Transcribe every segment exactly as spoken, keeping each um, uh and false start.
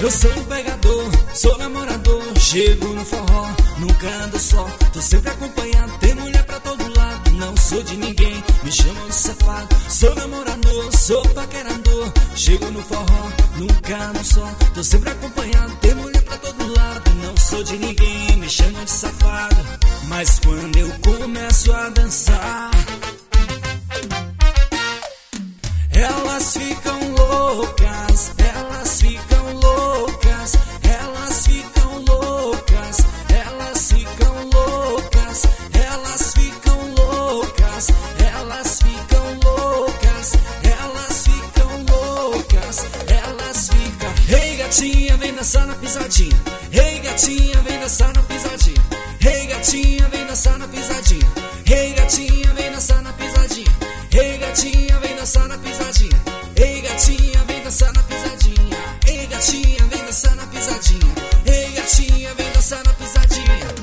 Eu sou um pegador, sou namorador, chego no forró, nunca ando só, tô sempre acompanhado, tem mulher pra todo lado, não sou de ninguém, me chamam de safado. Sou namorador, sou paquerador, chego no forró, nunca ando só, tô sempre acompanhado, tem mulher pra todo lado, não sou de ninguém, me chamam de safado. Mas quando eu começo a dançar, elas ficam loucas, elas ficam loucas, elas ficam loucas, elas ficam loucas, elas ficam loucas, elas ficam loucas, elas ficam loucas, elas ficam. Ei gatinha, vem dançar na pisadinha. Ei gatinha, vem dançar na pisadinha. Ei gatinha, vem dançar na pisadinha. Ei gatinha, vem dançar na pisadinha. Ei gatinha, vem dançar na pisadinha. Ei gatinha, vem dançar na pisadinha. Ei gatinha, vem dançar na pisadinha. Ei gatinha, vem dançar na pisadinha.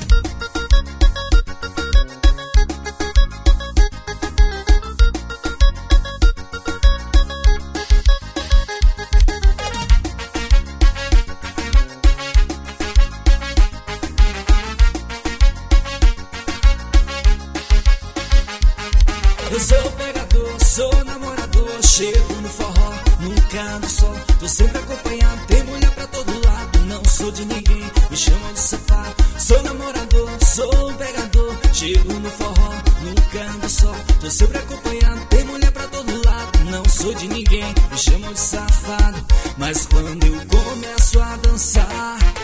Eu sou pegador, sou namorador, chego no forró, nunca ando só, tô sempre acompanhado, tem mulher pra todo lado, não sou de ninguém, me chamam de safado. Sou namorador, sou pegador, chego no forró, nunca ando só, tô sempre acompanhado, tem mulher pra todo lado, não sou de ninguém, me chamam de safado. Mas quando eu começo a dançar,